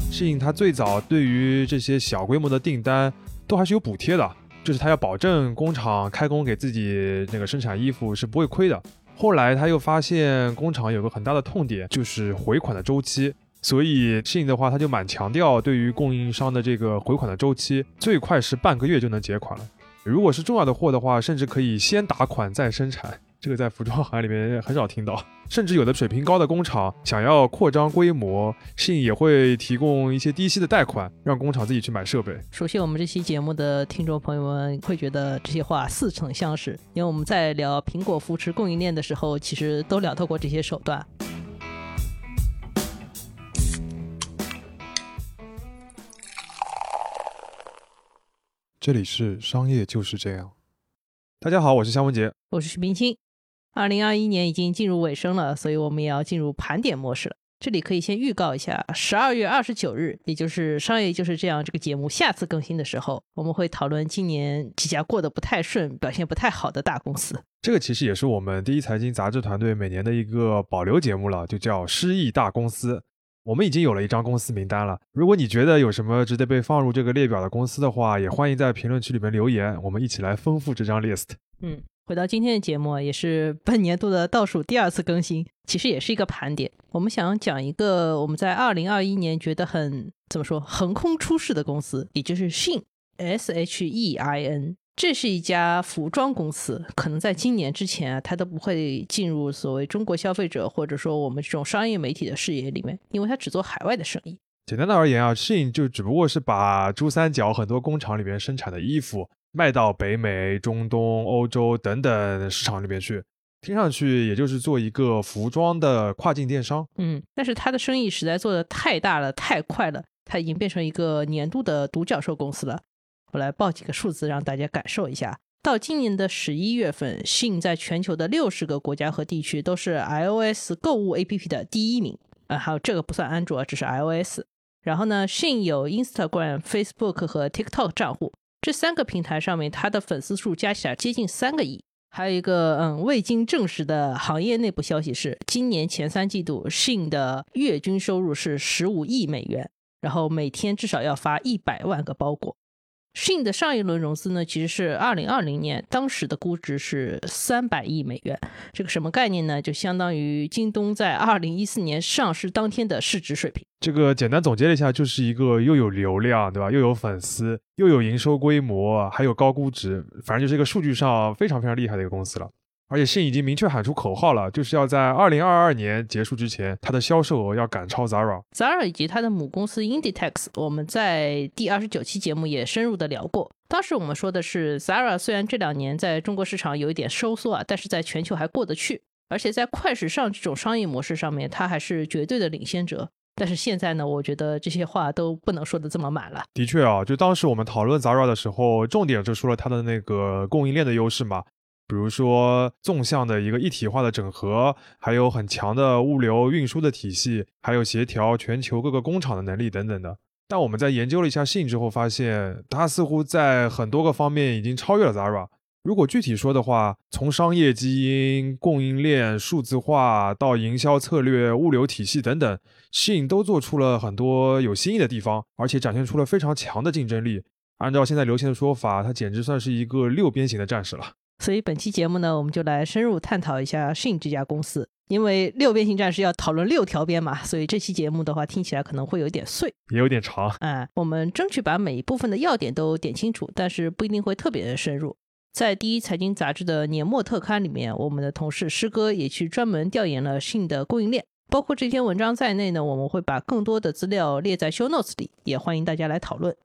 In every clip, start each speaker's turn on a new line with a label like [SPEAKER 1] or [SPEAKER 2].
[SPEAKER 1] 信它最早对于这些小规模的订单都还是有补贴的，就是它要保证工厂开工给自己那个生产衣服是不会亏的。后来他又发现工厂有个很大的痛点，就是回款的周期，所以信的话他就蛮强调对于供应商的这个回款的周期，最快是半个月就能结款了。如果是重要的货的话，甚至可以先打款再生产，这个在服装行业里面很少听到。甚至有的水平高的工厂想要扩张规模，信也会提供一些低息的贷款，让工厂自己去买设备。
[SPEAKER 2] 熟悉我们这期节目的听众朋友们会觉得这些话似曾相识，因为我们在聊苹果扶持供应链的时候，其实都聊到过这些手段。
[SPEAKER 1] 这里是商业就是这样。大家好，我是夏文杰，
[SPEAKER 2] 我是徐冰清。2021年已经进入尾声了，所以我们也要进入盘点模式了。这里可以先预告一下，12月29日，也就是商业就是这样这个节目下次更新的时候，我们会讨论今年几家过得不太顺、表现不太好的大公司。
[SPEAKER 1] 这个其实也是我们第一财经杂志团队每年的一个保留节目了，就叫失意大公司。我们已经有了一张公司名单了，如果你觉得有什么值得被放入这个列表的公司的话，也欢迎在评论区里面留言，我们一起来丰富这张 list。
[SPEAKER 2] 回到今天的节目，也是本年度的倒数第2次更新，其实也是一个盘点。我们想讲一个我们在2021年觉得怎么说横空出世的公司，也就是 Shein SHEIN。 这是一家服装公司，可能在今年之前它都不会进入所谓中国消费者或者说我们这种商业媒体的视野里面，因为它只做海外的生意。
[SPEAKER 1] 简单的而言啊，Shein 就只不过是把珠三角很多工厂里面生产的衣服卖到北美、中东、欧洲等等市场里面去，听上去也就是做一个服装的跨境电商。
[SPEAKER 2] 但是它的生意实在做得太大了，太快了，它已经变成一个年度的独角兽公司了。我来报几个数字让大家感受一下。到今年的11月份 Shein 在全球的60个国家和地区都是 iOS 购物 APP 的第1名，还有这个不算安卓，只是 iOS。 然后呢 Shein 有 Instagram、Facebook 和 TikTok 账户，这3个平台上面它的粉丝数加起来接近3个亿。还有一个未经证实的行业内部消息是，今年前3季度 Shein 的月均收入是15亿美元，然后每天至少要发100万个包裹。Shein 的上一轮融资呢，其实是2020年，当时的估值是300亿美元。这个什么概念呢？就相当于京东在2014年上市当天的市值水平。
[SPEAKER 1] 这个简单总结了一下，就是一个又有流量，对吧？又有粉丝，又有营收规模，还有高估值，反正就是一个数据上非常非常厉害的一个公司了。而且Shein已经明确喊出口号了，就是要在2022年结束之前，它的销售额要赶超 Zara。
[SPEAKER 2] 以及它的母公司 Inditex， 我们在第29期节目也深入的聊过。当时我们说的是 Zara 虽然这2年在中国市场有一点收缩但是在全球还过得去，而且在快时尚这种商业模式上面它还是绝对的领先者。但是现在呢，我觉得这些话都不能说的这么满了。
[SPEAKER 1] 的确就当时我们讨论 Zara 的时候，重点就说了它的那个供应链的优势嘛，比如说纵向的一个一体化的整合，还有很强的物流运输的体系，还有协调全球各个工厂的能力等等的。但我们在研究了一下Shein之后发现，它似乎在很多个方面已经超越了 Zara。 如果具体说的话，从商业基因、供应链、数字化到营销策略、物流体系等等，Shein都做出了很多有新意的地方，而且展现出了非常强的竞争力。按照现在流行的说法，它简直算是一个6边形的战士了。
[SPEAKER 2] 所以本期节目呢，我们就来深入探讨一下Shein这家公司。因为6边形战士要讨论6条边嘛，所以这期节目的话听起来可能会有点碎，
[SPEAKER 1] 也有点长。
[SPEAKER 2] 我们争取把每一部分的要点都点清楚，但是不一定会特别的深入。在第一财经杂志的年末特刊里面，我们的同事师哥也去专门调研了Shein的供应链，包括这篇文章在内呢，我们会把更多的资料列在 show notes 里，也欢迎大家来讨论。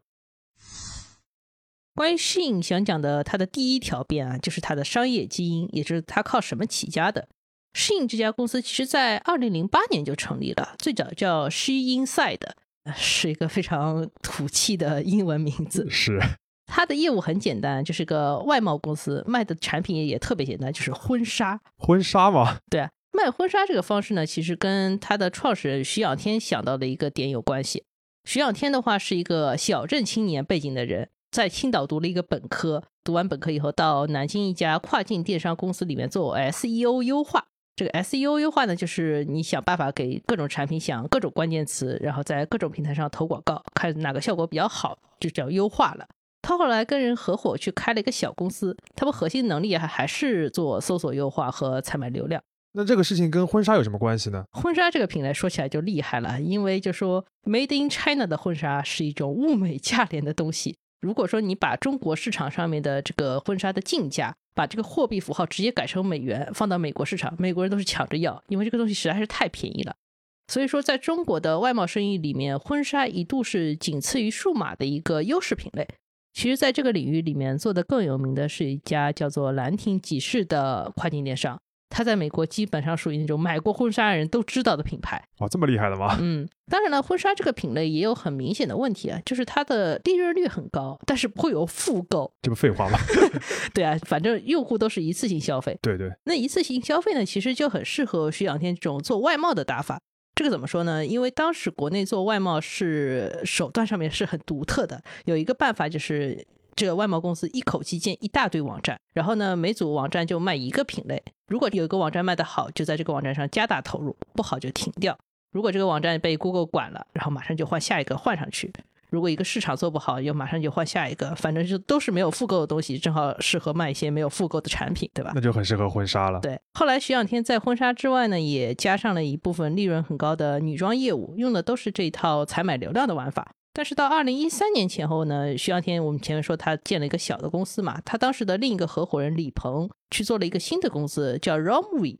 [SPEAKER 2] 关于Shein想讲的它的第1条边就是它的商业基因，也就是它靠什么起家的。Shein这家公司其实在2008年就成立了，最早叫 SheInside， 是一个非常土气的英文名字。
[SPEAKER 1] 是，
[SPEAKER 2] 它的业务很简单，就是个外贸公司，卖的产品也特别简单，就是婚纱。
[SPEAKER 1] 婚纱吗？
[SPEAKER 2] 对卖婚纱这个方式呢，其实跟它的创始人徐仰天想到的一个点有关系。徐仰天的话是一个小镇青年背景的人，在青岛读了一个本科，读完本科以后到南京一家跨境电商公司里面做 SEO 优化， 这个 SEO 优化呢，就是你想办法给各种产品想各种关键词，然后在各种平台上投广告，看哪个效果比较好，就叫优化了。他后来跟人合伙去开了一个小公司，他们核心能力还是做搜索优化和采买流量。
[SPEAKER 1] 那这个事情跟婚纱有什么关系呢？
[SPEAKER 2] 婚纱这个品类说起来就厉害了，因为就说 Made in China 的婚纱是一种物美价廉的东西。如果说你把中国市场上面的这个婚纱的进价，把这个货币符号直接改成美元放到美国市场，美国人都是抢着要，因为这个东西实在是太便宜了。所以说在中国的外贸生意里面，婚纱一度是仅次于数码的一个优势品类。其实在这个领域里面做的更有名的是一家叫做兰亭集市的跨境电商，它在美国基本上属于那种买过婚纱的人都知道的品牌。
[SPEAKER 1] 哇，这么厉害的吗？
[SPEAKER 2] 当然了，婚纱这个品类也有很明显的问题啊，就是它的利润率很高，但是不会有复购。
[SPEAKER 1] 这不废话吗？
[SPEAKER 2] 对啊，反正用户都是一次性消费。
[SPEAKER 1] 对对，
[SPEAKER 2] 那一次性消费呢，其实就很适合徐仰天这种做外贸的打法。这个怎么说呢？因为当时国内做外贸是手段上面是很独特的，有一个办法就是这个外贸公司一口气建一大堆网站，然后呢每组网站就卖一个品类，如果有一个网站卖得好，就在这个网站上加大投入，不好就停掉。如果这个网站被 Google 管了，然后马上就换下一个换上去，如果一个市场做不好，又马上就换下一个，反正就都是没有复购的东西，正好适合卖一些没有复购的产品，对吧？
[SPEAKER 1] 那就很适合婚纱了。
[SPEAKER 2] 对，后来徐仰天在婚纱之外呢，也加上了一部分利润很高的女装业务，用的都是这一套采买流量的玩法。但是到2013年前后呢，徐仰天我们前面说他建了一个小的公司嘛，他当时的另一个合伙人李鹏去做了一个新的公司，叫 Romwe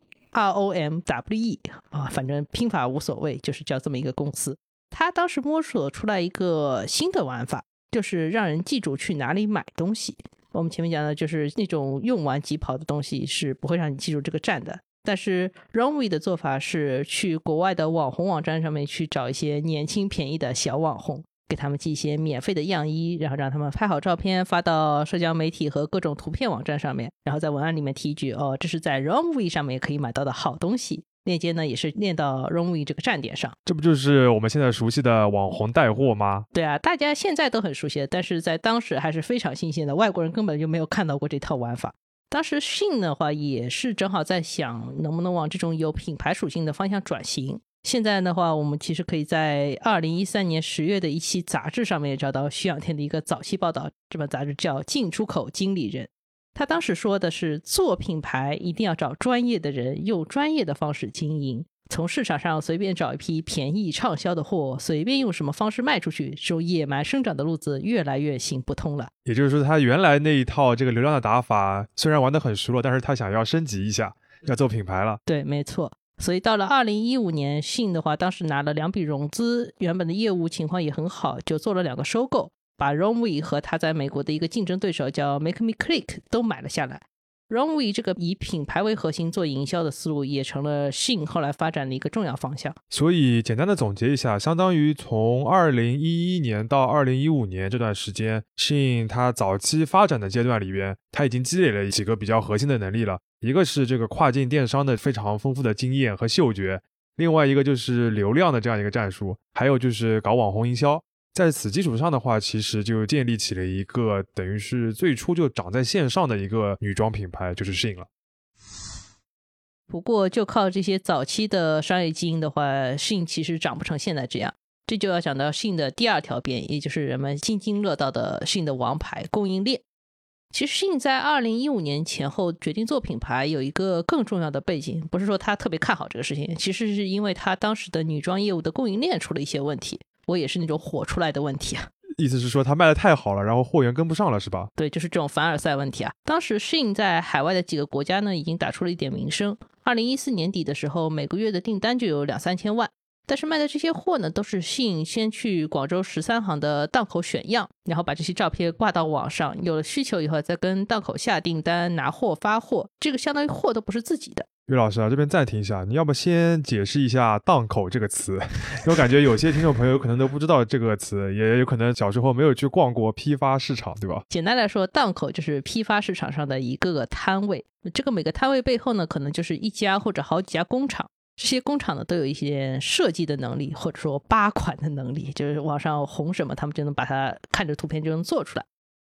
[SPEAKER 2] ROMWE 反正拼法无所谓，就是叫这么一个公司。他当时摸索出来一个新的玩法，就是让人记住去哪里买东西。我们前面讲的就是那种用完即跑的东西是不会让你记住这个站的，但是 Runway 的做法是去国外的网红网站上面去找一些年轻便宜的小网红，给他们寄一些免费的样衣，然后让他们拍好照片发到社交媒体和各种图片网站上面，然后在文案里面提一句这是在 Runway 上面可以买到的好东西，链接呢也是链到 Runway 这个站点上。
[SPEAKER 1] 这不就是我们现在熟悉的网红带货吗？
[SPEAKER 2] 对啊，大家现在都很熟悉，但是在当时还是非常新鲜的，外国人根本就没有看到过这套玩法。当时信的话也是正好在想能不能往这种有品牌属性的方向转型。现在的话我们其实可以在2013年10月的一期杂志上面找到徐仰天的一个早期报道，这本杂志叫《进出口经理人》。他当时说的是做品牌一定要找专业的人，用专业的方式经营，从市场上随便找一批便宜畅销的货，随便用什么方式卖出去，这种野蛮生长的路子越来越行不通了。
[SPEAKER 1] 也就是说他原来那一套这个流量的打法虽然玩得很熟了，但是他想要升级一下，要做品牌了。
[SPEAKER 2] 对，没错。所以到了2015年，信的话当时拿了2笔融资，原本的业务情况也很好，就做了2个收购，把 Runway 和他在美国的一个竞争对手叫 Make Me Click 都买了下来。Runway 这个以品牌为核心做营销的思路也成了信后来发展的一个重要方向。
[SPEAKER 1] 所以简单的总结一下，相当于从2011年到2015年这段时间，信它早期发展的阶段里边，它已经积累了几个比较核心的能力了。一个是这个跨境电商的非常丰富的经验和嗅觉，另外一个就是流量的这样一个战术，还有就是搞网红营销。在此基础上的话，其实就建立起了一个等于是最初就长在线上的一个女装品牌，就是 Shein 了。
[SPEAKER 2] 不过就靠这些早期的商业基因的话， Shein 其实长不成现在这样。这就要讲到 Shein 的第二条边，也就是人们津津乐道的 Shein 的王牌供应链。其实 Shein 在2015年前后决定做品牌有一个更重要的背景，不是说他特别看好这个事情，其实是因为他当时的女装业务的供应链出了一些问题，我也是那种火出来的问题啊。
[SPEAKER 1] 意思是说他卖的太好了，然后货源跟不上了是吧？
[SPEAKER 2] 对，就是这种凡尔赛问题啊。当时 Shein 在海外的几个国家呢已经打出了一点名声，2014年底的时候每个月的订单就有2-3千万，但是卖的这些货呢都是 Shein 先去广州13行的档口选样，然后把这些照片挂到网上，有了需求以后再跟档口下订单拿货发货，这个相当于货都不是自己的。
[SPEAKER 1] 于老师啊，这边暂停一下，你要不先解释一下档口这个词，因为我感觉有些听众朋友可能都不知道这个词，也有可能小时候没有去逛过批发市场，对吧？
[SPEAKER 2] 简单来说，档口就是批发市场上的一个个摊位，这个每个摊位背后呢可能就是一家或者好几家工厂，这些工厂呢都有一些设计的能力，或者说扒款的能力，就是网上红什么他们就能把它看着图片就能做出来。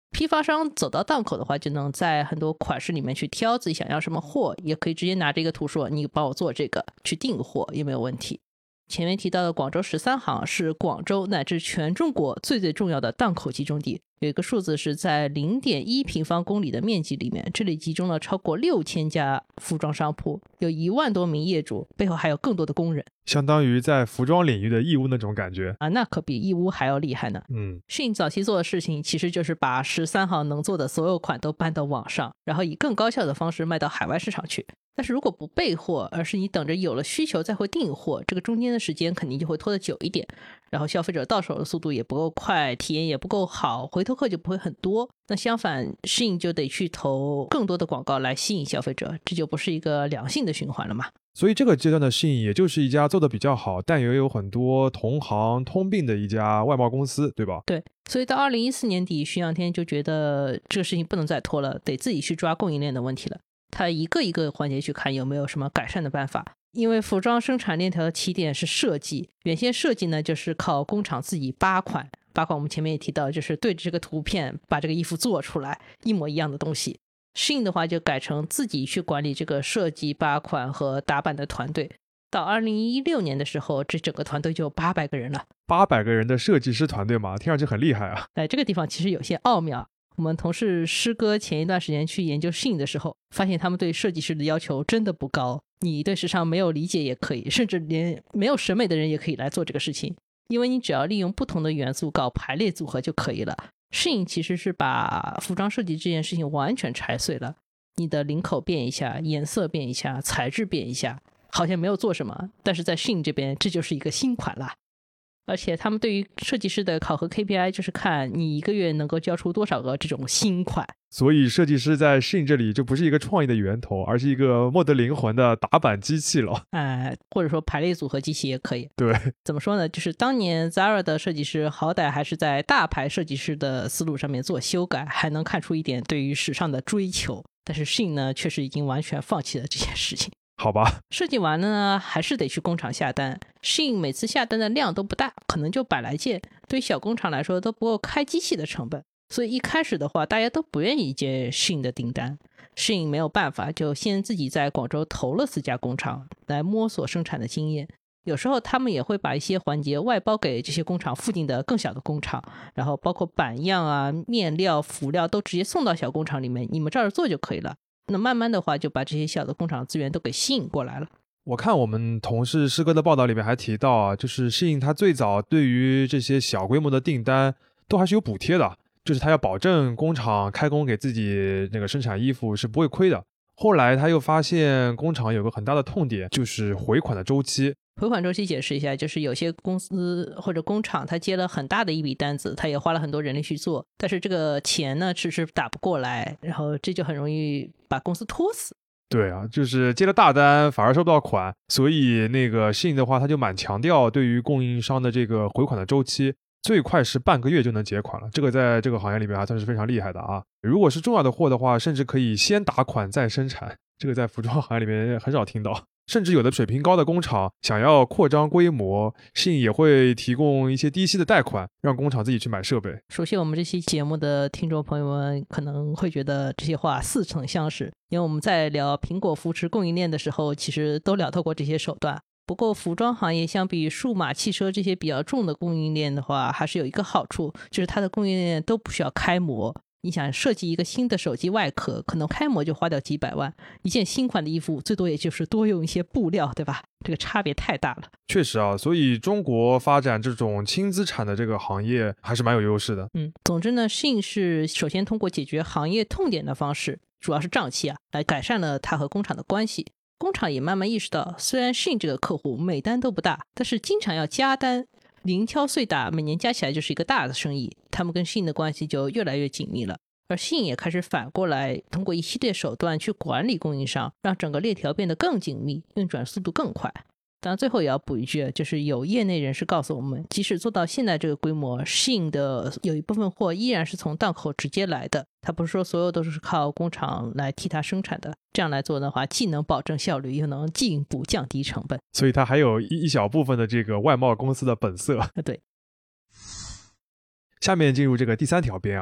[SPEAKER 2] 批发商走到档口的话，就能在很多款式里面去挑自己想要什么货，也可以直接拿着一个图说你帮我做这个，去订货也没有问题。前面提到的广州13行是广州乃至全中国最重要的档口集中地，有一个数字是在 0.1 平方公里的面积里面，这里集中了超过6000家服装商铺，有1万多名业主，背后还有更多的工人，
[SPEAKER 1] 相当于在服装领域的义乌那种感觉
[SPEAKER 2] 啊，那可比义乌还要厉害呢。Shein 早期做的事情其实就是把13行能做的所有款都搬到网上，然后以更高效的方式卖到海外市场去。但是如果不备货，而是你等着有了需求再会订货，这个中间的时间肯定就会拖得久一点，然后消费者到手的速度也不够快，体验也不够好，回头客就不会很多。那相反 Shein 就得去投更多的广告来吸引消费者，这就不是一个良性的循环了嘛。
[SPEAKER 1] 所以这个阶段的 Shein 也就是一家做的比较好，但也有很多同行通病的一家外贸公司，对吧？
[SPEAKER 2] 对，所以到2014年底，徐仰天就觉得这个事情不能再拖了，得自己去抓供应链的问题了。他一个一个环节去看有没有什么改善的办法，因为服装生产链条的起点是设计，原先设计呢就是靠工厂自己扒款，我们前面也提到，就是对着这个图片把这个衣服做出来一模一样的东西。Shein 的话就改成自己去管理这个设计、扒款和打版的团队。到2016年的时候，这整个团队就有800个人了。
[SPEAKER 1] 800个人的设计师团队嘛，听上去很厉害啊。
[SPEAKER 2] 这个地方其实有些奥妙。我们同事师哥前一段时间去研究 Shein 的时候，发现他们对设计师的要求真的不高，你对时尚没有理解也可以，甚至连没有审美的人也可以来做这个事情，因为你只要利用不同的元素搞排列组合就可以了。Shein 其实是把服装设计这件事情完全拆碎了，你的领口变一下，颜色变一下，材质变一下，好像没有做什么，但是在 Shein 这边这就是一个新款啦。而且他们对于设计师的考核 KPI 就是看你一个月能够交出多少个这种新款，
[SPEAKER 1] 所以设计师在 Shein 这里就不是一个创意的源头，而是一个没得灵魂的打版机器了。
[SPEAKER 2] 或者说排列组合机器也可以。
[SPEAKER 1] 对，
[SPEAKER 2] 怎么说呢，就是当年 Zara 的设计师好歹还是在大牌设计师的思路上面做修改，还能看出一点对于时尚的追求，但是 Shein 呢确实已经完全放弃了这件事情。
[SPEAKER 1] 好吧，
[SPEAKER 2] 设计完了呢，还是得去工厂下单。Shein 每次下单的量都不大，可能就100来件，对于小工厂来说都不够开机器的成本，所以一开始的话，大家都不愿意接 Shein 的订单。Shein 没有办法，就先自己在广州投了4家工厂来摸索生产的经验。有时候他们也会把一些环节外包给这些工厂附近的更小的工厂，然后包括版样啊、面料、辅料都直接送到小工厂里面，你们照着做就可以了。那慢慢的话就把这些小的工厂资源都给吸引过来了。
[SPEAKER 1] 我看我们同事师哥的报道里面还提到啊，就是 Shein 他最早对于这些小规模的订单都还是有补贴的，就是他要保证工厂开工给自己那个生产衣服是不会亏的。后来他又发现工厂有个很大的痛点，就是回款的周期。
[SPEAKER 2] 回款周期解释一下，就是有些公司或者工厂他接了很大的一笔单子，他也花了很多人力去做，但是这个钱呢迟迟打不过来，然后这就很容易把公司拖死。
[SPEAKER 1] 对啊，就是接了大单反而收不到款，所以那个 Shein 的话他就蛮强调对于供应商的这个回款的周期，最快是半个月就能结款了，这个在这个行业里面还算是非常厉害的啊。如果是重要的货的话，甚至可以先打款再生产，这个在服装行业里面很少听到。甚至有的水平高的工厂想要扩张规模， Shein 也会提供一些低息的贷款，让工厂自己去买设备。
[SPEAKER 2] 熟悉我们这期节目的听众朋友们可能会觉得这些话似曾相识，因为我们在聊苹果扶持供应链的时候其实都聊到过这些手段。不过服装行业相比数码汽车这些比较重的供应链的话，还是有一个好处，就是它的供应链都不需要开模。你想设计一个新的手机外壳，可能开模就花掉几百万，一件新款的衣服最多也就是多用一些布料，对吧？这个差别太大了。
[SPEAKER 1] 确实啊，所以中国发展这种轻资产的这个行业还是蛮有优势的。
[SPEAKER 2] 总之呢 Shein 是首先通过解决行业痛点的方式，主要是账期来改善了它和工厂的关系。工厂也慢慢意识到，虽然 Shein 这个客户每单都不大，但是经常要加单，零挑碎打，每年加起来就是一个大的生意，他们跟 Shein 的关系就越来越紧密了。而 Shein 也开始反过来通过一系列手段去管理供应商，让整个链条变得更紧密，运转速度更快。当然最后也要补一句，就是有业内人士告诉我们，即使做到现在这个规模， Shein 的有一部分货依然是从档口直接来的，它不是说所有都是靠工厂来替它生产的。这样来做的话，既能保证效率，又能进一步降低成本，
[SPEAKER 1] 所以它还有一小部分的这个外贸公司的本色。
[SPEAKER 2] 对。
[SPEAKER 1] 下面进入这个第3条边啊，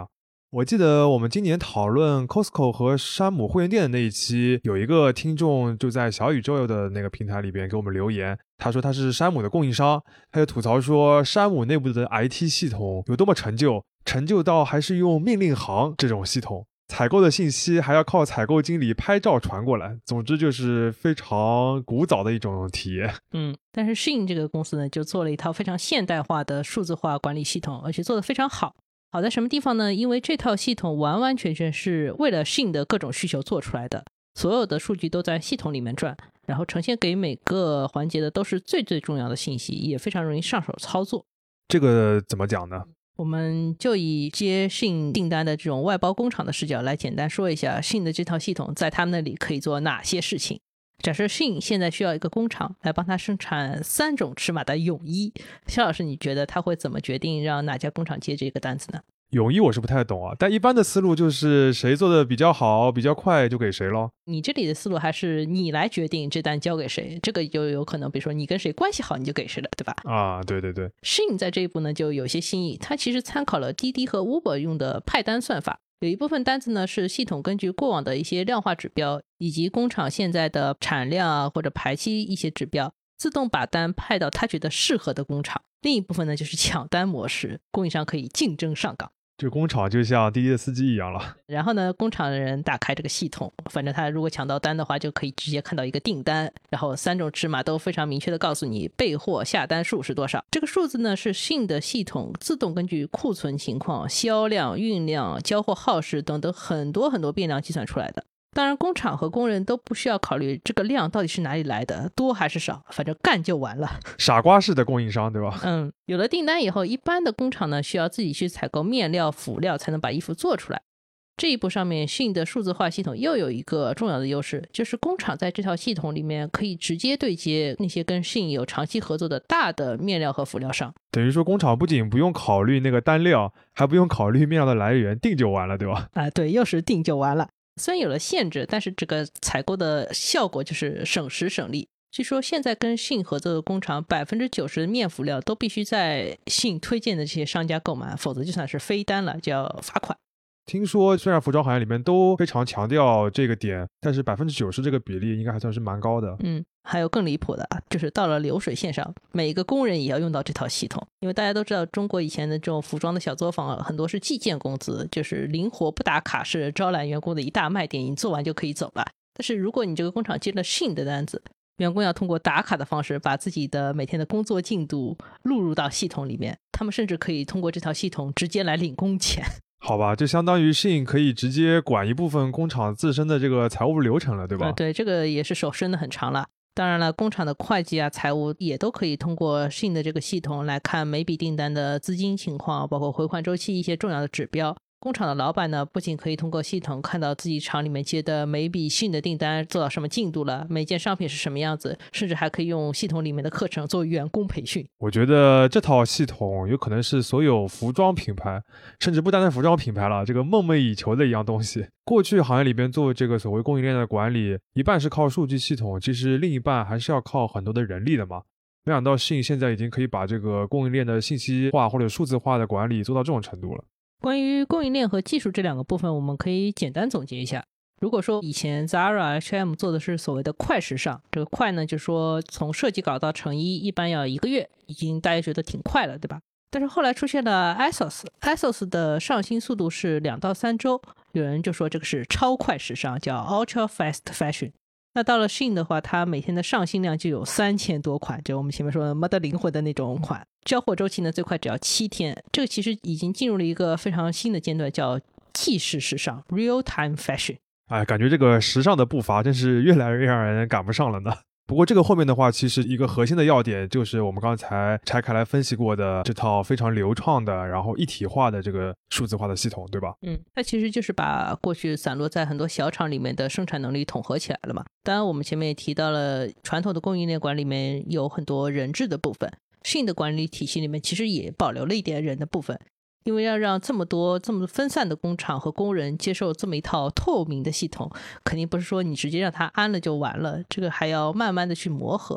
[SPEAKER 1] 我记得我们今年讨论 Costco 和山姆会员店的那一期，有一个听众就在小宇宙的那个平台里边给我们留言，他说他是山姆的供应商，他就吐槽说山姆内部的 IT 系统有多么陈旧，陈旧到还是用命令行这种系统，采购的信息还要靠采购经理拍照传过来，总之就是非常古早的一种体验。
[SPEAKER 2] 但是 Shein 这个公司呢，就做了一套非常现代化的数字化管理系统，而且做得非常好。好在什么地方呢？因为这套系统完完全全是为了 Shein 的各种需求做出来的，所有的数据都在系统里面转，然后呈现给每个环节的都是最最重要的信息，也非常容易上手操作。
[SPEAKER 1] 这个怎么讲呢？
[SPEAKER 2] 我们就以接 Shein 订单的这种外包工厂的视角来简单说一下 Shein 的这套系统在他们那里可以做哪些事情。假设 Shein 现在需要一个工厂来帮他生产3种尺码的泳衣，肖老师你觉得他会怎么决定让哪家工厂接这个单子呢？
[SPEAKER 1] 泳衣我是不太懂啊，但一般的思路就是谁做的比较好比较快就给谁咯。
[SPEAKER 2] 你这里的思路还是你来决定这单交给谁，这个就有可能比如说你跟谁关系好你就给谁了，对吧？
[SPEAKER 1] 啊，对对对。
[SPEAKER 2] Shein 在这一步呢就有些新意，它其实参考了滴滴和 Uber 用的派单算法，有一部分单子呢是系统根据过往的一些量化指标以及工厂现在的产量啊或者排期一些指标，自动把单派到他觉得适合的工厂。另一部分呢就是抢单模式，供应商可以竞争上岗。
[SPEAKER 1] 这工厂就像滴滴的司机一样了。
[SPEAKER 2] 然后呢，工厂的人打开这个系统，反正他如果抢到单的话，就可以直接看到一个订单，然后3种尺码都非常明确的告诉你备货下单数是多少。这个数字呢是 Shein 的系统自动根据库存情况、销量、运量、交货耗时等等很多很多变量计算出来的。当然工厂和工人都不需要考虑这个量到底是哪里来的，多还是少，反正干就完了。
[SPEAKER 1] 傻瓜式的供应商，对吧？
[SPEAKER 2] 有了订单以后，一般的工厂呢需要自己去采购面料辅料才能把衣服做出来。这一步上面 Shein 的数字化系统又有一个重要的优势，就是工厂在这套系统里面可以直接对接那些跟 Shein 有长期合作的大的面料和辅料商。
[SPEAKER 1] 等于说工厂不仅不用考虑那个单料，还不用考虑面料的来源，定就完了，对吧？
[SPEAKER 2] 对，又是定就完了。虽然有了限制，但是这个采购的效果就是省时省力。据说现在跟 Shein 合作的工厂 90% 的面辅料都必须在 Shein 推荐的这些商家购买，否则就算是飞单了，就要罚款。
[SPEAKER 1] 听说虽然服装行业里面都非常强调这个点，但是 90% 这个比例应该还算是蛮高的。
[SPEAKER 2] 还有更离谱的啊，就是到了流水线上，每个工人也要用到这套系统。因为大家都知道中国以前的这种服装的小作坊很多是计件工资，就是灵活不打卡式招揽员工的一大卖点，你做完就可以走了。但是如果你这个工厂接了 Shein 的单子，员工要通过打卡的方式把自己的每天的工作进度录入到系统里面，他们甚至可以通过这套系统直接来领工钱。
[SPEAKER 1] 好吧，就相当于 Shein 可以直接管一部分工厂自身的这个财务流程了，对吧？
[SPEAKER 2] 对，这个也是手伸得很长了。当然了，工厂的会计啊、财务也都可以通过 Shein 的这个系统来看每笔订单的资金情况，包括回款周期一些重要的指标。工厂的老板呢，不仅可以通过系统看到自己厂里面接的每笔Shein的订单做到什么进度了，每件商品是什么样子，甚至还可以用系统里面的课程做员工培训。
[SPEAKER 1] 我觉得这套系统有可能是所有服装品牌，甚至不单单服装品牌了，这个梦寐以求的一样东西。过去行业里边做这个所谓供应链的管理，一半是靠数据系统，其实另一半还是要靠很多的人力的嘛。没想到Shein现在已经可以把这个供应链的信息化或者数字化的管理做到这种程度了。
[SPEAKER 2] 关于供应链和技术这两个部分，我们可以简单总结一下。如果说以前 Zara、H&M 做的是所谓的快时尚，这个快呢就是说从设计稿到成衣一般要1个月，已经大家觉得挺快了，对吧？但是后来出现了 ASOS 的上新速度是2到3周，有人就说这个是超快时尚，叫 Ultra Fast Fashion。那到了 Shein 的话，它每天的上新量就有3000多款，就我们前面说的没得灵魂的那种款，交货周期呢最快只要7天。这个其实已经进入了一个非常新的阶段，叫即时时尚 Real Time Fashion。
[SPEAKER 1] 感觉这个时尚的步伐真是越来越让人赶不上了呢。不过这个后面的话，其实一个核心的要点就是我们刚才拆开来分析过的这套非常流畅的然后一体化的这个数字化的系统，对吧？
[SPEAKER 2] 它其实就是把过去散落在很多小厂里面的生产能力统合起来了嘛。当然我们前面也提到了传统的供应链管理里面有很多人质的部分， Shein 的管理体系里面其实也保留了一点人的部分，因为要让这么多这么分散的工厂和工人接受这么一套透明的系统，肯定不是说你直接让他安了就完了，这个还要慢慢的去磨合。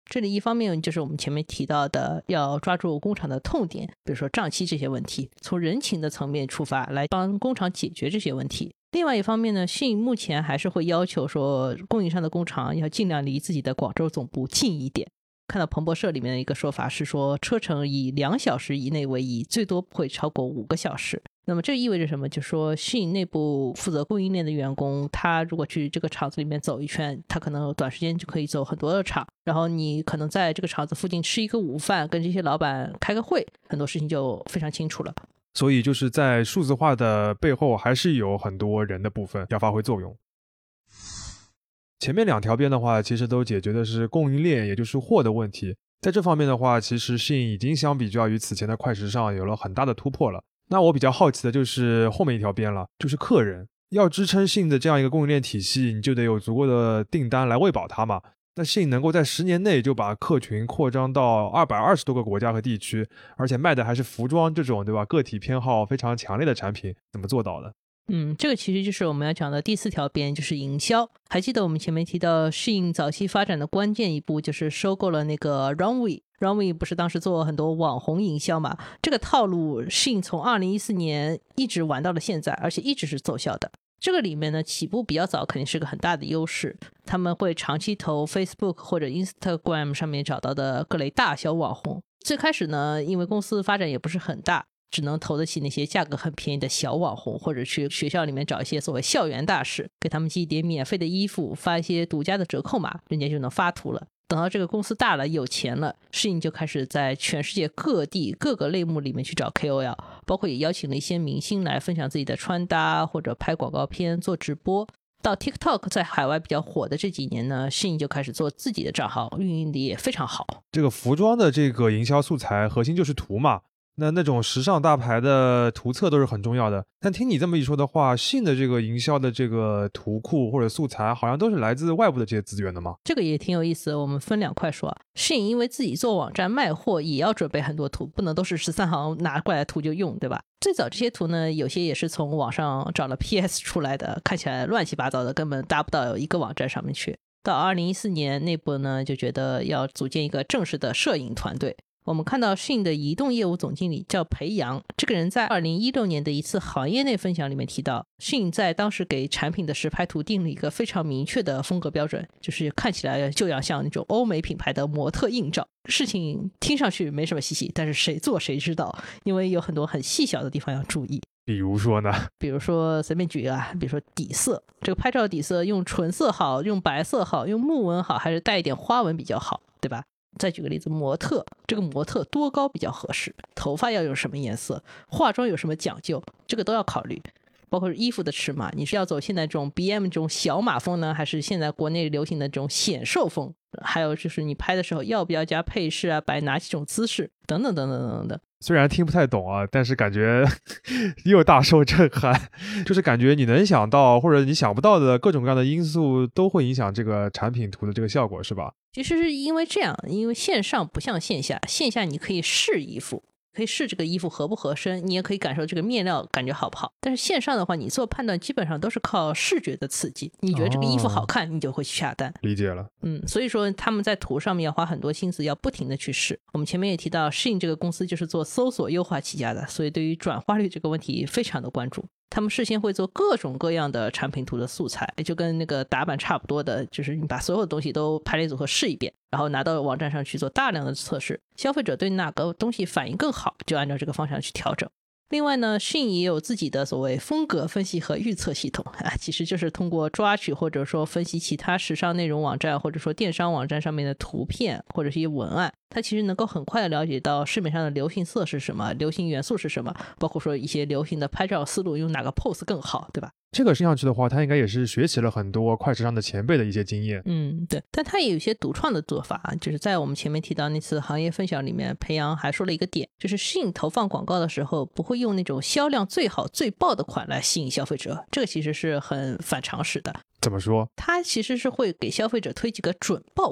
[SPEAKER 2] 这里一方面就是我们前面提到的要抓住工厂的痛点，比如说账期这些问题，从人情的层面出发来帮工厂解决这些问题。另外一方面呢，信目前还是会要求说供应商的工厂要尽量离自己的广州总部近一点。看到彭博社里面的一个说法是说，车程以2小时以内为宜，最多不会超过5个小时。那么这意味着什么？就说信内部负责供应链的员工，他如果去这个厂子里面走一圈，他可能短时间就可以走很多的厂，然后你可能在这个厂子附近吃一个午饭，跟这些老板开个会，很多事情就非常清楚了。
[SPEAKER 1] 所以就是在数字化的背后还是有很多人的部分要发挥作用。前面2条边的话其实都解决的是供应链也就是货的问题，在这方面的话其实信已经相比较于此前的快时尚有了很大的突破了。那我比较好奇的就是后面一条边了，就是客人要支撑信的这样一个供应链体系，你就得有足够的订单来喂饱它嘛。那信能够在10年内就把客群扩张到220多个国家和地区，而且卖的还是服装这种对吧个体偏好非常强烈的产品，怎么做到的？
[SPEAKER 2] 这个其实就是我们要讲的第4条边，就是营销。还记得我们前面提到Shein早期发展的关键一步就是收购了那个 Runway 不是当时做很多网红营销嘛？这个套路Shein从2014年一直玩到了现在，而且一直是奏效的。这个里面呢，起步比较早肯定是个很大的优势，他们会长期投 Facebook 或者 Instagram 上面找到的各类大小网红。最开始呢，因为公司发展也不是很大，只能投得起那些价格很便宜的小网红，或者去学校里面找一些所谓校园大使，给他们寄一点免费的衣服，发一些独家的折扣码，人家就能发图了。等到这个公司大了有钱了，Shein就开始在全世界各地各个类目里面去找 KOL， 包括也邀请了一些明星来分享自己的穿搭，或者拍广告片做直播。到 TikTok 在海外比较火的这几年呢， Shein 就开始做自己的账号，运营的也非常好。
[SPEAKER 1] 这个服装的这个营销素材核心就是图嘛，那种时尚大牌的图册都是很重要的。但听你这么一说的话，Shein的这个营销的这个图库或者素材好像都是来自外部的这些资源的吗？
[SPEAKER 2] 这个也挺有意思的，我们分2块说。Shein 因为自己做网站卖货也要准备很多图，不能都是13行拿过来图就用，对吧？最早这些图呢，有些也是从网上找了 PS 出来的，看起来乱七八糟的，根本搭不到一个网站上面去。到2014年内部呢，就觉得要组建一个正式的摄影团队。我们看到Shein的移动业务总经理叫裴阳，这个人在2016年的一次行业内分享里面提到，Shein在当时给产品的实拍图定了一个非常明确的风格标准，就是看起来就要像那种欧美品牌的模特硬照。事情听上去没什么稀奇，但是谁做谁知道，因为有很多很细小的地方要注意。
[SPEAKER 1] 比如说呢？
[SPEAKER 2] 比如说随便举个比如说底色，这个拍照底色用纯色好，用白色好，用木纹好，还是带一点花纹比较好，对吧？再举个例子，模特，这个模特多高比较合适，头发要用什么颜色，化妆有什么讲究，这个都要考虑。包括衣服的尺码，你是要走现在这种 BM 这种小码风呢，还是现在国内流行的这种显瘦风？还有就是你拍的时候要不要加配饰啊，摆哪几种姿势等等等等等等的。
[SPEAKER 1] 虽然听不太懂啊，但是感觉又大受震撼，就是感觉你能想到或者你想不到的各种各样的因素都会影响这个产品图的这个效果，是吧？
[SPEAKER 2] 其实是因为这样，因为线上不像线下，线下你可以试衣服，可以试这个衣服合不合身，你也可以感受这个面料感觉好不好。但是线上的话，你做判断基本上都是靠视觉的刺激，你觉得这个衣服好看，你就会去下单。
[SPEAKER 1] 理解了。
[SPEAKER 2] 所以说他们在图上面要花很多心思，要不停的去试。我们前面也提到 Shein 这个公司就是做搜索优化起家的，所以对于转化率这个问题非常的关注。他们事先会做各种各样的产品图的素材，就跟那个打板差不多的，就是你把所有的东西都排列组合试一遍，然后拿到网站上去做大量的测试，消费者对哪个东西反应更好，就按照这个方向去调整。另外呢 Shein 也有自己的所谓风格分析和预测系统其实就是通过抓取或者说分析其他时尚内容网站或者说电商网站上面的图片或者是一些文案，它其实能够很快的了解到市面上的流行色是什么，流行元素是什么，包括说一些流行的拍照思路，用哪个 pose 更好，对吧？
[SPEAKER 1] 这个听上去的话，他应该也是学习了很多快时尚的前辈的一些经验。
[SPEAKER 2] 对，但他也有一些独创的做法，就是在我们前面提到那次行业分享里面，裴阳还说了一个点，就是 Shein 投放广告的时候不会用那种销量最好最爆的款来吸引消费者，这个其实是很反常识的。
[SPEAKER 1] 怎么说？
[SPEAKER 2] 他其实是会给消费者推几个准爆款，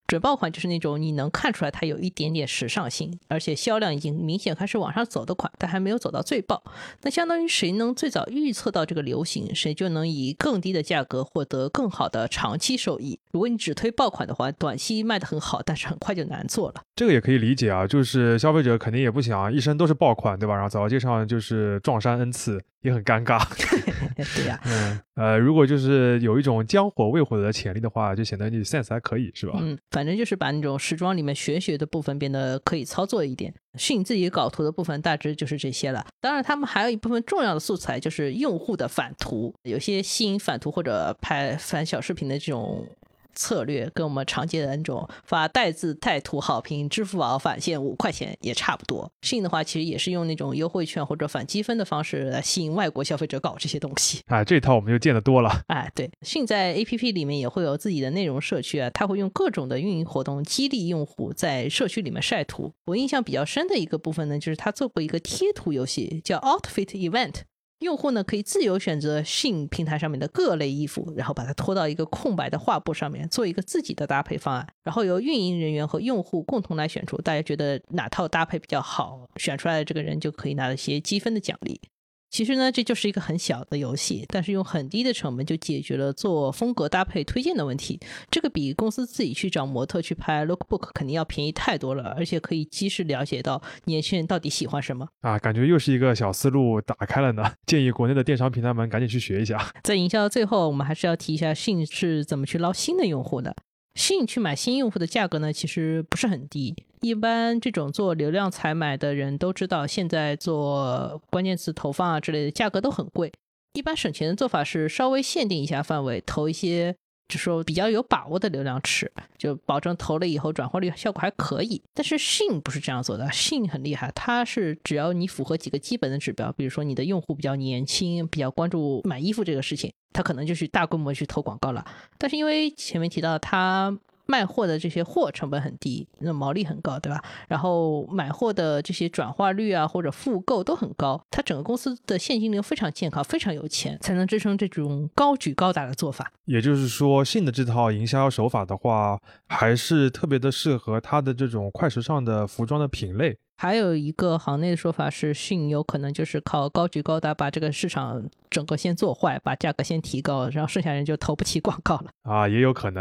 [SPEAKER 2] 准爆款就是那种你能看出来它有一点点时尚性，而且销量已经明显开始往上走的款，但还没有走到最爆。那相当于谁能最早预测到这个流行，谁就能以更低的价格获得更好的长期收益。如果你只推爆款的话，短期卖得很好，但是很快就难做了。
[SPEAKER 1] 这个也可以理解啊，就是消费者肯定也不想一生都是爆款，对吧？然后走到街上就是撞衫 N 次，也很尴尬。
[SPEAKER 2] 对呀、
[SPEAKER 1] 如果就是有一种将火未火的潜力的话，就显得你 sense 还可以，是吧？
[SPEAKER 2] 反正就是把那种时装里面玄学的部分变得可以操作一点。Shein自己搞图的部分大致就是这些了。当然他们还有一部分重要的素材就是用户的反图，有些吸引反图或者拍反小视频的这种策略，跟我们常见的那种发带字带图好评，支付宝返现5块钱也差不多。Shein的话其实也是用那种优惠券或者返积分的方式来吸引外国消费者搞这些东西。
[SPEAKER 1] 这套我们就见得多了。
[SPEAKER 2] 对，Shein在 APP 里面也会有自己的内容社区啊，它会用各种的运营活动激励用户在社区里面晒图。我印象比较深的一个部分呢，就是他做过一个贴图游戏叫 Outfit Event，用户呢可以自由选择Shein平台上面的各类衣服，然后把它拖到一个空白的画布上面，做一个自己的搭配方案，然后由运营人员和用户共同来选出大家觉得哪套搭配比较好，选出来的这个人就可以拿到一些积分的奖励。其实呢，这就是一个很小的游戏，但是用很低的成本就解决了做风格搭配推荐的问题。这个比公司自己去找模特去拍 lookbook 肯定要便宜太多了，而且可以及时了解到年轻人到底喜欢什么
[SPEAKER 1] 感觉又是一个小思路打开了呢，建议国内的电商平台们赶紧去学一下。
[SPEAKER 2] 在营销的最后，我们还是要提一下Shein是怎么去捞新的用户的。Shein去买新用户的价格呢，其实不是很低。一般这种做流量采买的人都知道，现在做关键词投放之类的价格都很贵。一般省钱的做法是稍微限定一下范围，投一些就说比较有把握的流量池，就保证投了以后转化率效果还可以。但是Shein不是这样做的，Shein很厉害，它是只要你符合几个基本的指标，比如说你的用户比较年轻，比较关注买衣服这个事情，它可能就去大规模去投广告了。但是因为前面提到它卖货的这些货成本很低，那毛利很高，对吧？然后买货的这些转化率啊或者复购都很高，它整个公司的现金流非常健康，非常有钱，才能支撑这种高举高打的做法。
[SPEAKER 1] 也就是说Shein的这套营销手法的话，还是特别的适合它的这种快时尚的服装的品类。
[SPEAKER 2] 还有一个行内的说法是Shein有可能就是靠高举高打把这个市场整个先做坏，把价格先提高，然后剩下人就投不起广告了
[SPEAKER 1] 也有可能。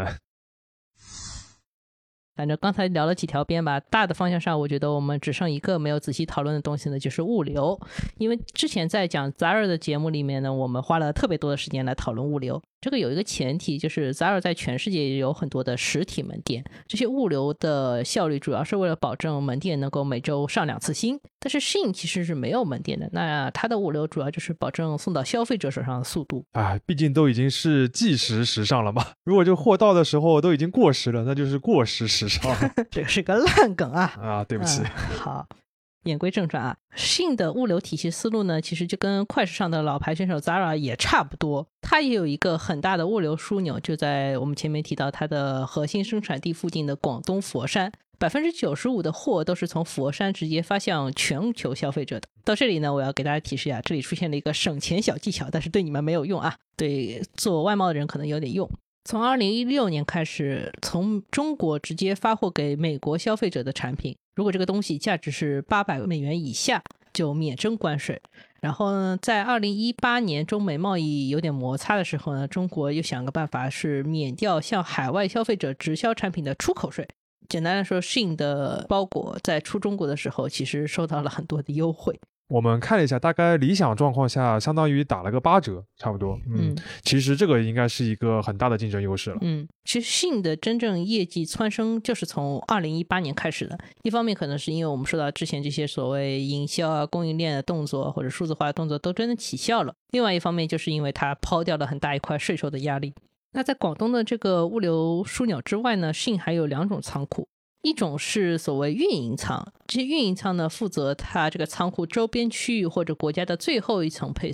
[SPEAKER 2] 反正刚才聊了几条边吧，大的方向上我觉得我们只剩一个没有仔细讨论的东西呢，就是物流。因为之前在讲 Zara 的节目里面呢，我们花了特别多的时间来讨论物流。这个有一个前提，就是 Zara 在全世界也有很多的实体门店，这些物流的效率主要是为了保证门店能够每周上2次新。但是 Shein 其实是没有门店的，那它的物流主要就是保证送到消费者手上的速度。
[SPEAKER 1] 毕竟都已经是即时时尚了嘛，如果这货到的时候都已经过时了，那就是过时时尚。
[SPEAKER 2] 这个是个烂梗啊！
[SPEAKER 1] 对不起。
[SPEAKER 2] 好，言归正传啊，Shein的物流体系思路呢，其实就跟快时尚的老牌选手 Zara 也差不多。它也有一个很大的物流枢纽，就在我们前面提到它的核心生产地附近的广东佛山。95%的货都是从佛山直接发向全球消费者的。到这里呢，我要给大家提示一下，这里出现了一个省钱小技巧，但是对你们没有用啊，对做外贸的人可能有点用。从2016年开始，从中国直接发货给美国消费者的产品，如果这个东西价值是$800以下，就免征关税。然后呢，在2018年中美贸易有点摩擦的时候呢，中国又想个办法是免掉向海外消费者直销产品的出口税。简单来说，Shein的包裹在出中国的时候其实受到了很多的优惠。
[SPEAKER 1] 我们看了一下，大概理想状况下相当于打了个8折差不多。其实这个应该是一个很大的竞争优势了。
[SPEAKER 2] 其实Shein的真正业绩蹿升就是从2018年开始的。一方面可能是因为我们说到之前这些所谓营销啊、供应链的动作或者数字化的动作都真的起效了，另外一方面就是因为它抛掉了很大一块税收的压力。那在广东的这个物流枢纽之外呢，Shein还有2种仓库，一种是所谓运营仓，这些运营仓呢负责它这个仓库周边区域或者国家的最后一层配送。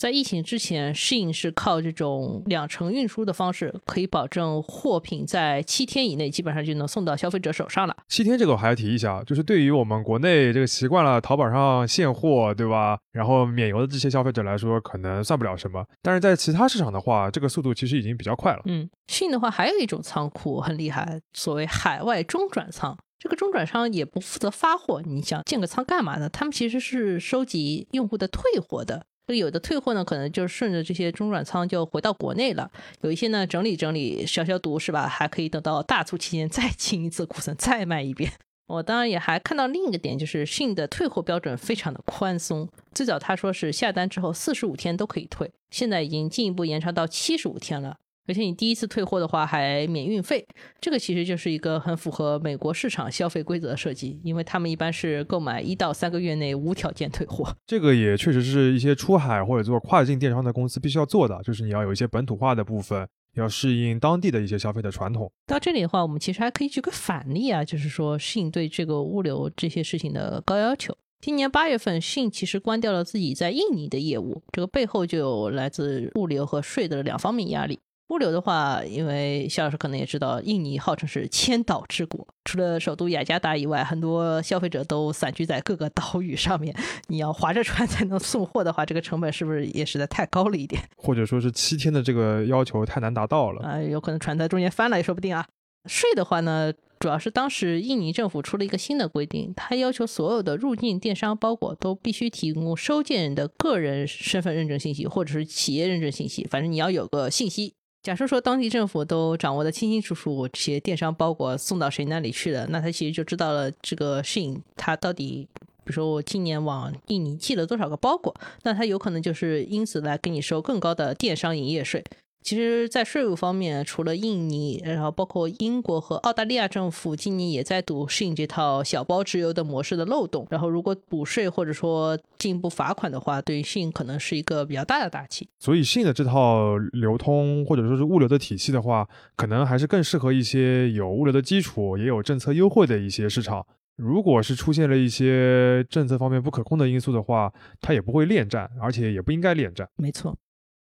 [SPEAKER 2] 在疫情之前，Shein 是靠这种2程运输的方式，可以保证货品在7天以内基本上就能送到消费者手上了。
[SPEAKER 1] 7天这个我还要提一下，就是对于我们国内这个习惯了淘宝上现货，对吧？然后免邮的这些消费者来说，可能算不了什么。但是在其他市场的话，这个速度其实已经比较快了。
[SPEAKER 2] Shein 的话还有一种仓库很厉害，所谓海外中转仓。这个中转商也不负责发货，你想建个仓干嘛呢？他们其实是收集用户的退货的。有的退货呢，可能就顺着这些中转仓就回到国内了；有一些呢，整理整理、消消毒，是吧？还可以等到大促期间再清一次库存，再卖一遍。我当然也还看到另一个点，就是 Shein 的退货标准非常的宽松。最早他说是下单之后45天都可以退，现在已经进一步延长到75天了。而且你第一次退货的话还免运费，这个其实就是一个很符合美国市场消费规则的设计，因为他们一般是购买1到3个月内无条件退货。
[SPEAKER 1] 这个也确实是一些出海或者做跨境电商的公司必须要做的，就是你要有一些本土化的部分，要适应当地的一些消费的传统。
[SPEAKER 2] 到这里的话，我们其实还可以举个反例啊，就是说Shein对这个物流这些事情的高要求。今年8月份Shein其实关掉了自己在印尼的业务，这个背后就有来自物流和税的2方面压力。物流的话，因为夏老师可能也知道，印尼号称是千岛之国，除了首都雅加达以外，很多消费者都散居在各个岛屿上面，你要划着船才能送货的话，这个成本是不是也实在太高了一点？
[SPEAKER 1] 或者说是7天的这个要求太难达到了
[SPEAKER 2] 有可能船在中间翻了也说不定啊。税的话呢，主要是当时印尼政府出了一个新的规定，它要求所有的入境电商包裹都必须提供收件人的个人身份认证信息或者是企业认证信息，反正你要有个信息。假设说当地政府都掌握得清清楚楚这些电商包裹送到谁那里去了，那他其实就知道了这个Shein他到底比如说我今年往印尼寄了多少个包裹，那他有可能就是因此来给你收更高的电商营业税。其实在税务方面，除了印尼，然后包括英国和澳大利亚政府今年也在堵Shein这套小包直邮的模式的漏洞，然后如果补税或者说进一步罚款的话，对于Shein可能是一个比较大的打击。
[SPEAKER 1] 所以Shein的这套流通或者说是物流的体系的话，可能还是更适合一些有物流的基础也有政策优惠的一些市场。如果是出现了一些政策方面不可控的因素的话，它也不会恋战，而且也不应该恋战。
[SPEAKER 2] 没错。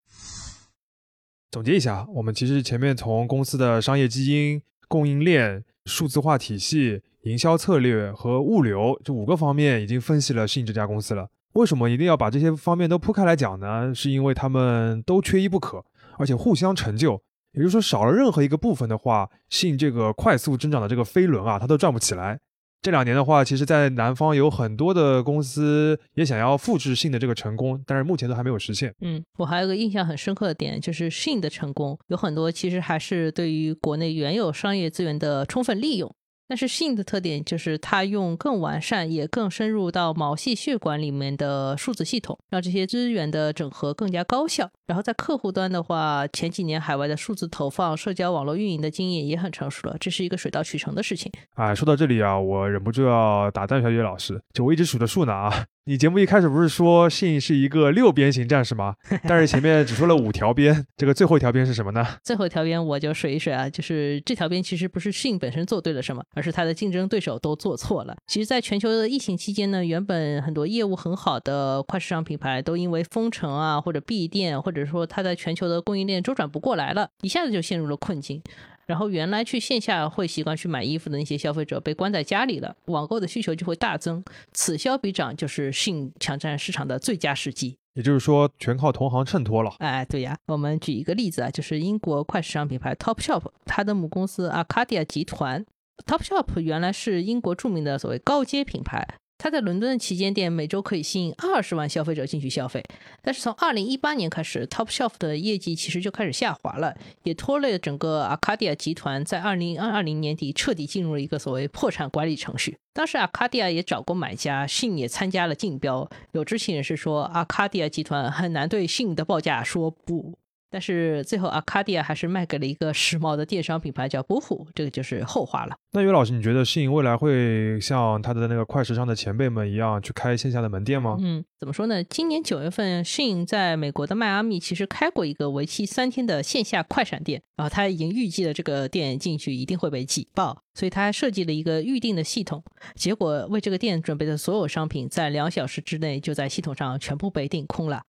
[SPEAKER 1] 总结一下，我们其实前面从公司的商业基因、供应链、数字化体系、营销策略和物流这5个方面已经分析了Shein这家公司了。为什么一定要把这些方面都铺开来讲呢？是因为他们都缺一不可，而且互相成就。也就是说，少了任何一个部分的话，Shein这个快速增长的这个飞轮啊，它都转不起来。这2年的话，其实在南方有很多的公司也想要复制Shein的这个成功，但是目前都还没有实现。
[SPEAKER 2] 我还有一个印象很深刻的点，就是Shein的成功有很多其实还是对于国内原有商业资源的充分利用。但是Shein的特点就是它用更完善也更深入到毛细血管里面的数字系统，让这些资源的整合更加高效。然后在客户端的话，前几年海外的数字投放、社交网络运营的经验也很成熟了，这是一个水到渠成的事情。
[SPEAKER 1] 说到这里啊，我忍不住要打断小雪老师，就我一直数着数呢啊。你节目一开始不是说Shein是一个6边形战士吗？但是前面只说了5条边，这个最后一条边是什么呢？
[SPEAKER 2] 最后一条边我就水一水啊，就是这条边其实不是Shein本身做对了什么，而是它的竞争对手都做错了。其实在全球的疫情期间呢，原本很多业务很好的快时尚品牌都因为封城啊或者闭店，或者说它在全球的供应链周转不过来了，一下子就陷入了困境。然后原来去线下会习惯去买衣服的那些消费者被关在家里了，网购的需求就会大增，此消彼长，就是Shein抢占市场的最佳时机。
[SPEAKER 1] 也就是说全靠同行衬托了。
[SPEAKER 2] 对呀，我们举一个例子啊，就是英国快时尚品牌 Topshop， 它的母公司 Arcadia 集团。 Topshop 原来是英国著名的所谓高阶品牌，它在伦敦的旗舰店每周可以吸引20万消费者进去消费，但是从2018年开始 Topshop 的业绩其实就开始下滑了，也拖累了整个 Arcadia 集团在2020年底彻底进入了一个所谓破产管理程序。当时 Arcadia 也找过买家， Shein 也参加了竞标，有知情人士说 Arcadia 集团很难对Shein的报价说不，但是最后 Arcadia 还是卖给了一个时髦的电商品牌叫补虎，这个就是后话了。
[SPEAKER 1] 那岳老师，你觉得Shein未来会像他的那个快时尚的前辈们一样去开线下的门店吗？
[SPEAKER 2] 怎么说呢，今年9月份 Shein 在美国的迈阿密其实开过一个为期3天的线下快闪店，然后他已经预计了这个店进去一定会被挤爆，所以他还设计了一个预定的系统，结果为这个店准备的所有商品在2小时之内就在系统上全部被订空了。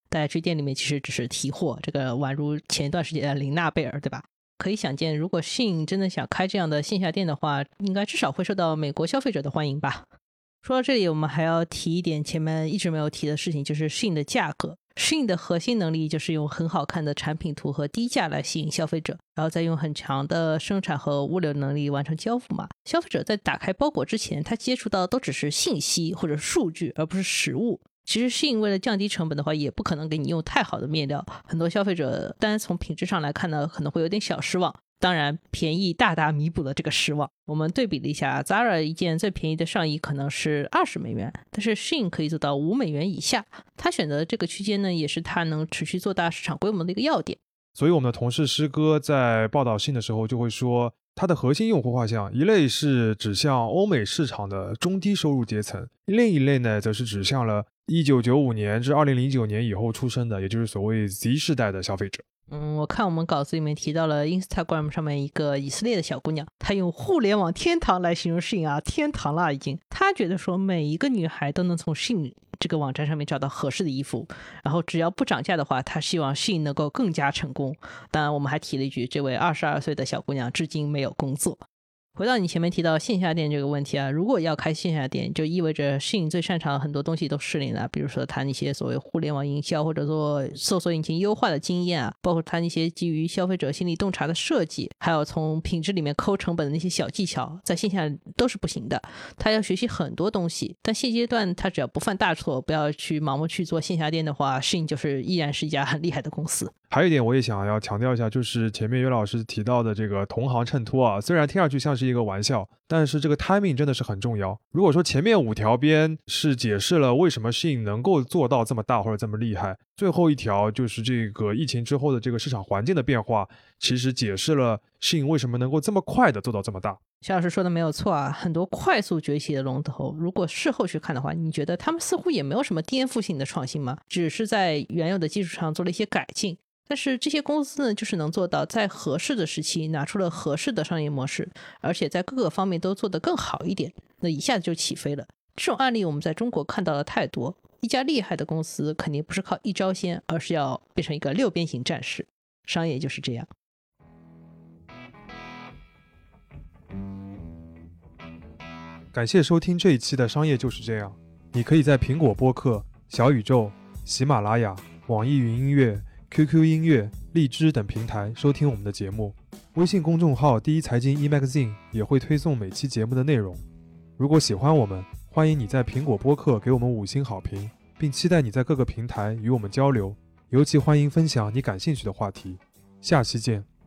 [SPEAKER 2] 大家去店里面其实只是提货，这个宛如前一段时间的林娜贝尔，对吧？可以想见，如果 Shein 真的想开这样的线下店的话，应该至少会受到美国消费者的欢迎吧。说到这里，我们还要提一点前面一直没有提的事情，就是 Shein 的价格。Shein 的核心能力就是用很好看的产品图和低价来吸引消费者，然后再用很强的生产和物流能力完成交付嘛。消费者在打开包裹之前，他接触到的都只是信息或者数据，而不是实物。其实 Shein 为了降低成本的话，也不可能给你用太好的面料，很多消费者单从品质上来看呢，可能会有点小失望。当然便宜大大弥补了这个失望。我们对比了一下， Zara 一件最便宜的上衣可能是$20，但是 Shein 可以做到$5以下。他选择的这个区间呢，也是他能持续做大市场规模的一个要点。
[SPEAKER 1] 所以我们的同事师哥在报道Shein的时候就会说，它的核心用户画像一类是指向欧美市场的中低收入阶层，另一类呢则是指向了1995年至2009年以后出生的，也就是所谓 Z 世代的消费者。
[SPEAKER 2] 我看我们稿子里面提到了 Instagram 上面一个以色列的小姑娘，她用互联网天堂来形容 Shein 啊，天堂啦已经。她觉得说每一个女孩都能从 Shein 这个网站上面找到合适的衣服，然后只要不涨价的话，她希望 Shein 能够更加成功。当然我们还提了一句，这位22岁的小姑娘至今没有工作。回到你前面提到线下店这个问题啊，如果要开线下店，就意味着 Shein 最擅长的很多东西都失灵了，比如说他那些所谓互联网营销或者做搜索引擎优化的经验啊，包括他那些基于消费者心理洞察的设计，还有从品质里面抠成本的那些小技巧，在线下都是不行的。他要学习很多东西，但现阶段他只要不犯大错，不要去盲目去做线下店的话， Shein 就是依然是一家很厉害的公司。
[SPEAKER 1] 还有一点我也想要强调一下，就是前面岳老师提到的这个同行衬托啊，虽然听上去像是一个玩笑，但是这个 timing 真的是很重要。如果说前面5条边是解释了为什么 Shein 能够做到这么大或者这么厉害，最后一条就是这个疫情之后的这个市场环境的变化，其实解释了 Shein 为什么能够这么快的做到这么大。
[SPEAKER 2] 肖老师说的没有错啊，很多快速崛起的龙头，如果事后去看的话，你觉得他们似乎也没有什么颠覆性的创新吗？只是在原有的基础上做了一些改进。但是这些公司呢，就是能做到在合适的时期拿出了合适的商业模式，而且在各个方面都做得更好一点，那一下子就起飞了。这种案例我们在中国看到了太多，一家厉害的公司肯定不是靠一招鲜，而是要变成一个6边形战士。商业就是这样。
[SPEAKER 1] 感谢收听这一期的商业就是这样。你可以在苹果播客、小宇宙、喜马拉雅、网易云音乐、QQ 音乐、荔枝等平台收听我们的节目。微信公众号第一财经 eMagazine 也会推送每期节目的内容。如果喜欢我们，欢迎你在苹果播客给我们5星好评，并期待你在各个平台与我们交流，尤其欢迎分享你感兴趣的话题。下期见。